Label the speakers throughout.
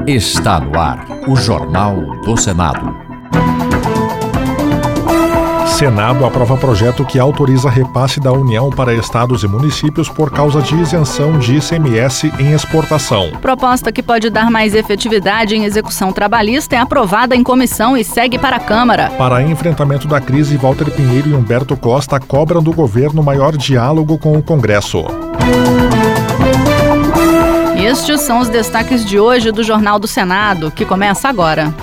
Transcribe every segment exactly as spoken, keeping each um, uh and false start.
Speaker 1: Está no ar o Jornal do Senado.
Speaker 2: Senado aprova projeto que autoriza repasse da União para estados e municípios por causa de isenção de I C M S em exportação.
Speaker 3: Proposta que pode dar mais efetividade em execução trabalhista é aprovada em comissão e segue para a Câmara.
Speaker 2: Para enfrentamento da crise, Walter Pinheiro e Humberto Costa cobram do governo maior diálogo com o Congresso.
Speaker 3: Estes são os destaques de hoje do Jornal do Senado, que começa agora.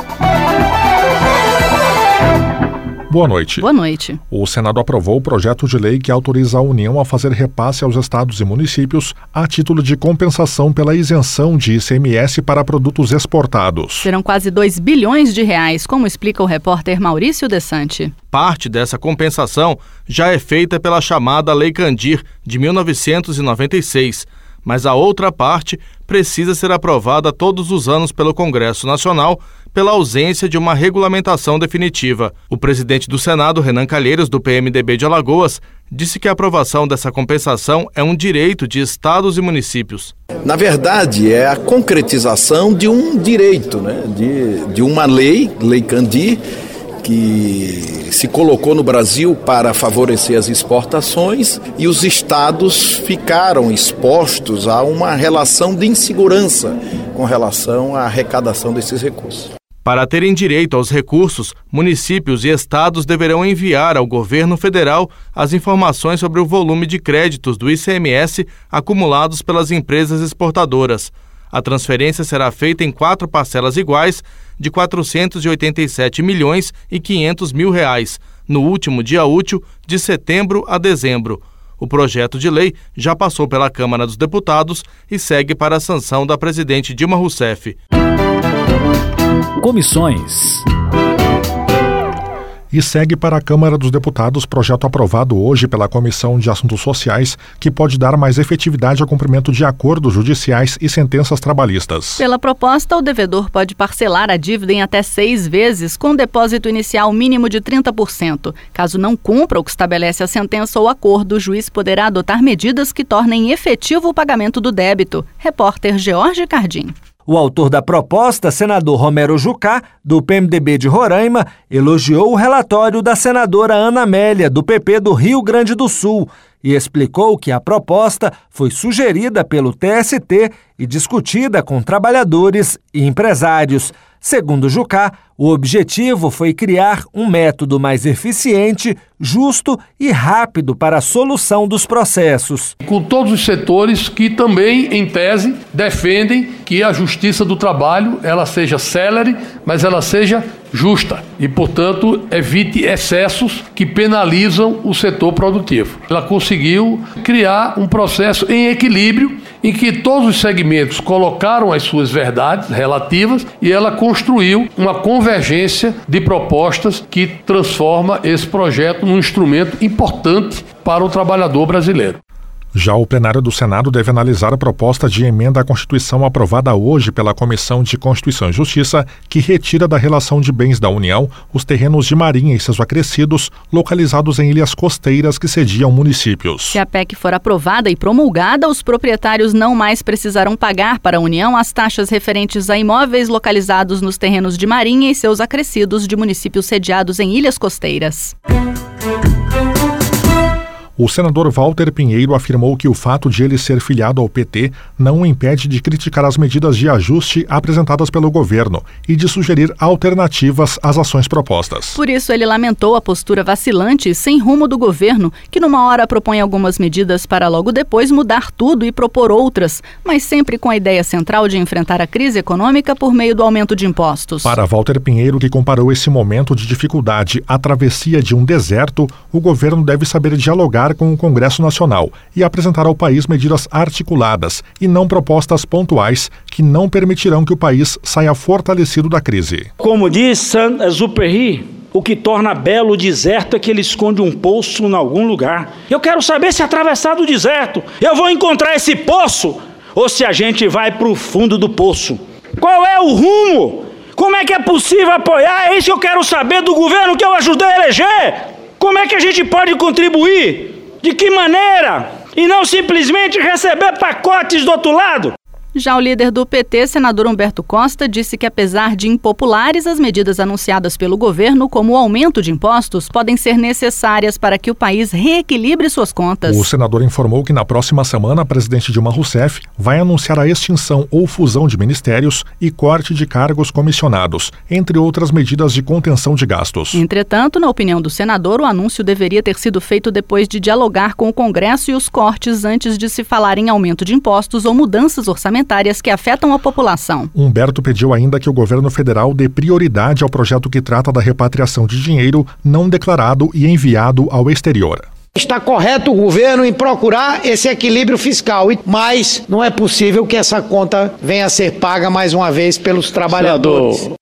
Speaker 2: Boa noite.
Speaker 3: Boa noite.
Speaker 2: O Senado aprovou o projeto de lei que autoriza a União a fazer repasse aos estados e municípios a título de compensação pela isenção de I C M S para produtos exportados.
Speaker 3: Serão quase dois bilhões de reais, como explica o repórter Maurício Desante.
Speaker 4: Parte dessa compensação já é feita pela chamada Lei Candir, de mil novecentos e noventa e seis, mas a outra parte precisa ser aprovada todos os anos pelo Congresso Nacional pela ausência de uma regulamentação definitiva. O presidente do Senado, Renan Calheiros, do P M D B de Alagoas, disse que a aprovação dessa compensação é um direito de estados e municípios.
Speaker 5: Na verdade, é a concretização de um direito, né? de, de uma lei, Lei Candir, que se colocou no Brasil para favorecer as exportações e os estados ficaram expostos a uma relação de insegurança com relação à arrecadação desses recursos.
Speaker 4: Para terem direito aos recursos, municípios e estados deverão enviar ao governo federal as informações sobre o volume de créditos do I C M S acumulados pelas empresas exportadoras. A transferência será feita em quatro parcelas iguais de quatrocentos e oitenta e sete milhões e quinhentos mil reais, no último dia útil de setembro a dezembro. O projeto de lei já passou pela Câmara dos Deputados e segue para a sanção da presidente Dilma Rousseff.
Speaker 1: Comissões.
Speaker 2: E segue para a Câmara dos Deputados projeto aprovado hoje pela Comissão de Assuntos Sociais que pode dar mais efetividade ao cumprimento de acordos judiciais e sentenças trabalhistas.
Speaker 3: Pela proposta, o devedor pode parcelar a dívida em até seis vezes com depósito inicial mínimo de trinta por cento. Caso não cumpra o que estabelece a sentença ou acordo, o juiz poderá adotar medidas que tornem efetivo o pagamento do débito. Repórter George Cardim.
Speaker 6: O autor da proposta, senador Romero Jucá, do P M D B de Roraima, elogiou o relatório da senadora Ana Amélia, do P P do Rio Grande do Sul, e explicou que a proposta foi sugerida pelo T S T e discutida com trabalhadores e empresários. Segundo Jucá, o objetivo foi criar um método mais eficiente, justo e rápido para a solução dos processos.
Speaker 7: Com todos os setores que também, em tese, defendem que a justiça do trabalho ela seja célere, mas ela seja justa e, portanto, evite excessos que penalizam o setor produtivo. Ela conseguiu criar um processo em equilíbrio em que todos os segmentos colocaram as suas verdades relativas e ela construiu uma convergência de propostas que transforma esse projeto num instrumento importante para o trabalhador brasileiro.
Speaker 2: Já o plenário do Senado deve analisar a proposta de emenda à Constituição aprovada hoje pela Comissão de Constituição e Justiça, que retira da relação de bens da União os terrenos de marinha e seus acrescidos localizados em ilhas costeiras que sediam municípios.
Speaker 3: Se a P E C for aprovada e promulgada, os proprietários não mais precisarão pagar para a União as taxas referentes a imóveis localizados nos terrenos de marinha e seus acrescidos de municípios sediados em ilhas costeiras.
Speaker 2: O senador Walter Pinheiro afirmou que o fato de ele ser filiado ao P T não o impede de criticar as medidas de ajuste apresentadas pelo governo e de sugerir alternativas às ações propostas.
Speaker 3: Por isso, ele lamentou a postura vacilante e sem rumo do governo, que numa hora propõe algumas medidas para logo depois mudar tudo e propor outras, mas sempre com a ideia central de enfrentar a crise econômica por meio do aumento de impostos.
Speaker 2: Para Walter Pinheiro, que comparou esse momento de dificuldade à travessia de um deserto, o governo deve saber dialogar com o Congresso Nacional e apresentar ao país medidas articuladas e não propostas pontuais que não permitirão que o país saia fortalecido da crise.
Speaker 8: Como diz Saint-Exupéry, o que torna belo o deserto é que ele esconde um poço em algum lugar. Eu quero saber se atravessar do deserto eu vou encontrar esse poço ou se a gente vai para o fundo do poço. Qual é o rumo? Como é que é possível apoiar? É isso que eu quero saber do governo que eu ajudei a eleger. Como é que a gente pode contribuir? De que maneira? E não simplesmente receber pacotes do outro lado.
Speaker 3: Já o líder do P T, senador Humberto Costa, disse que apesar de impopulares, as medidas anunciadas pelo governo, como o aumento de impostos, podem ser necessárias para que o país reequilibre suas contas.
Speaker 2: O senador informou que na próxima semana a presidente Dilma Rousseff vai anunciar a extinção ou fusão de ministérios e corte de cargos comissionados, entre outras medidas de contenção de gastos.
Speaker 3: Entretanto, na opinião do senador, o anúncio deveria ter sido feito depois de dialogar com o Congresso e os cortes antes de se falar em aumento de impostos ou mudanças orçamentárias que afetam a população.
Speaker 2: Humberto pediu ainda que o governo federal dê prioridade ao projeto que trata da repatriação de dinheiro não declarado e enviado ao exterior.
Speaker 9: Está correto o governo em procurar esse equilíbrio fiscal, mas não é possível que essa conta venha a ser paga mais uma vez pelos trabalhadores. Senador.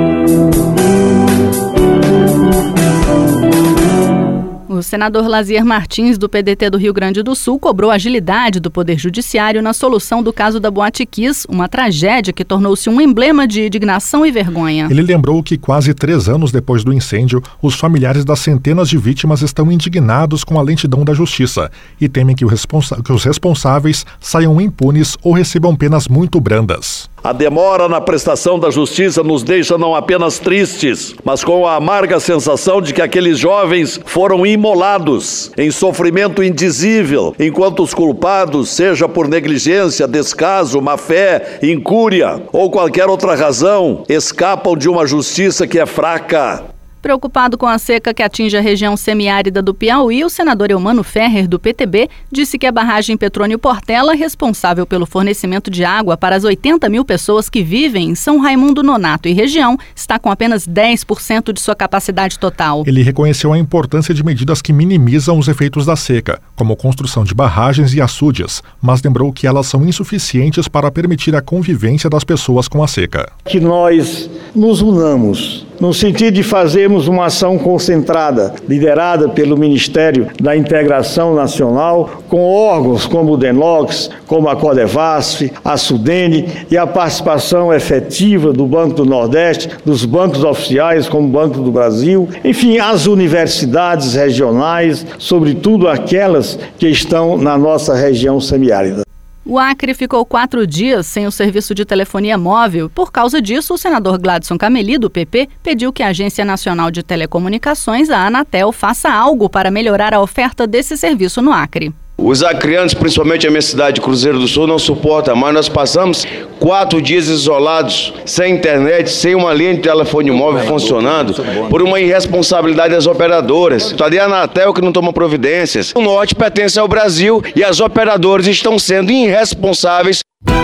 Speaker 3: O senador Lazier Martins, do P D T do Rio Grande do Sul, cobrou agilidade do Poder Judiciário na solução do caso da Boate Kiss, uma tragédia que tornou-se um emblema de indignação e vergonha.
Speaker 2: Ele lembrou que quase três anos depois do incêndio, os familiares das centenas de vítimas estão indignados com a lentidão da justiça e temem que, o responsa- que os responsáveis saiam impunes ou recebam penas muito brandas.
Speaker 10: A demora na prestação da justiça nos deixa não apenas tristes, mas com a amarga sensação de que aqueles jovens foram imolados em sofrimento indizível, enquanto os culpados, seja por negligência, descaso, má-fé, incúria ou qualquer outra razão, escapam de uma justiça que é fraca.
Speaker 3: Preocupado com a seca que atinge a região semiárida do Piauí, o senador Eumano Ferrer, do P T B, disse que a barragem Petrônio Portela, responsável pelo fornecimento de água para as oitenta mil pessoas que vivem em São Raimundo Nonato e região, está com apenas dez por cento de sua capacidade total.
Speaker 2: Ele reconheceu a importância de medidas que minimizam os efeitos da seca, como construção de barragens e açudes, mas lembrou que elas são insuficientes para permitir a convivência das pessoas com a seca.
Speaker 9: Que nós nos unamos no sentido de fazermos uma ação concentrada, liderada pelo Ministério da Integração Nacional, com órgãos como o DENOX, como a Codevasf, a Sudene e a participação efetiva do Banco do Nordeste, dos bancos oficiais como o Banco do Brasil, enfim, as universidades regionais, sobretudo aquelas que estão na nossa região semiárida.
Speaker 3: O Acre ficou quatro dias sem o serviço de telefonia móvel. Por causa disso, o senador Gladson Cameli, do P P, pediu que a Agência Nacional de Telecomunicações, a Anatel, faça algo para melhorar a oferta desse serviço no Acre.
Speaker 11: Os acreanos, principalmente a minha cidade, Cruzeiro do Sul, não suportam, mas nós passamos quatro dias isolados, sem internet, sem uma linha de telefone móvel funcionando, por uma irresponsabilidade das operadoras. Cadê a Anatel que não toma providências? O norte pertence ao Brasil e as operadoras estão sendo irresponsáveis.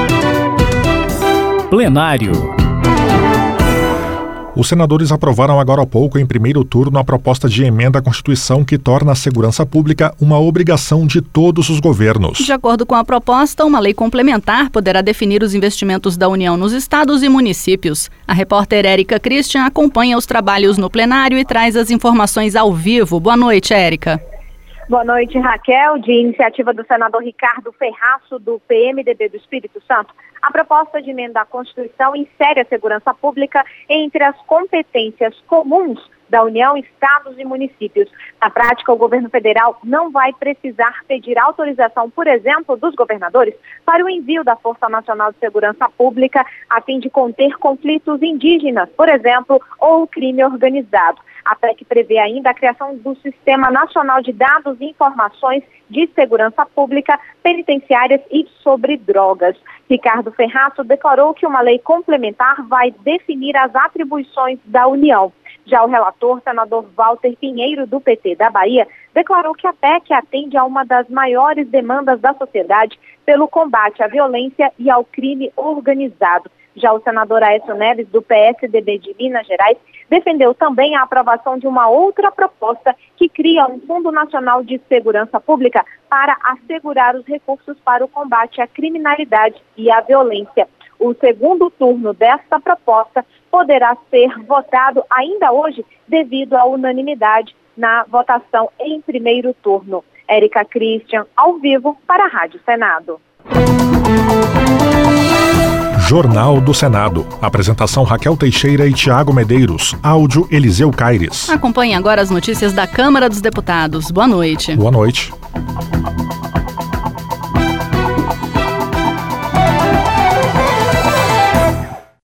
Speaker 1: Plenário.
Speaker 2: Os senadores aprovaram agora há pouco, em primeiro turno, a proposta de emenda à Constituição que torna a segurança pública uma obrigação de todos os governos.
Speaker 3: De acordo com a proposta, uma lei complementar poderá definir os investimentos da União nos estados e municípios. A repórter Érica Christian acompanha os trabalhos no plenário e traz as informações ao vivo. Boa noite, Érica.
Speaker 12: Boa noite, Raquel. De iniciativa do senador Ricardo Ferraço, do P M D B do Espírito Santo, a proposta de emenda à Constituição insere a segurança pública entre as competências comuns da União, estados e municípios. Na prática, o governo federal não vai precisar pedir autorização, por exemplo, dos governadores para o envio da Força Nacional de Segurança Pública a fim de conter conflitos indígenas, por exemplo, ou crime organizado. A P E C prevê ainda a criação do Sistema Nacional de Dados e Informações de Segurança Pública, Penitenciárias e sobre Drogas. Ricardo Ferraço declarou que uma lei complementar vai definir as atribuições da União. Já o relator, senador Walter Pinheiro, do P T da Bahia, declarou que a P E C atende a uma das maiores demandas da sociedade pelo combate à violência e ao crime organizado. Já o senador Aécio Neves, do P S D B de Minas Gerais, defendeu também a aprovação de uma outra proposta que cria um Fundo Nacional de Segurança Pública para assegurar os recursos para o combate à criminalidade e à violência. O segundo turno desta proposta poderá ser votado ainda hoje devido à unanimidade na votação em primeiro turno. Érica Christian, ao vivo, para a Rádio Senado.
Speaker 2: Jornal do Senado. Apresentação Raquel Teixeira e Tiago Medeiros. Áudio Eliseu Caires.
Speaker 3: Acompanhe agora as notícias da Câmara dos Deputados. Boa noite.
Speaker 2: Boa noite.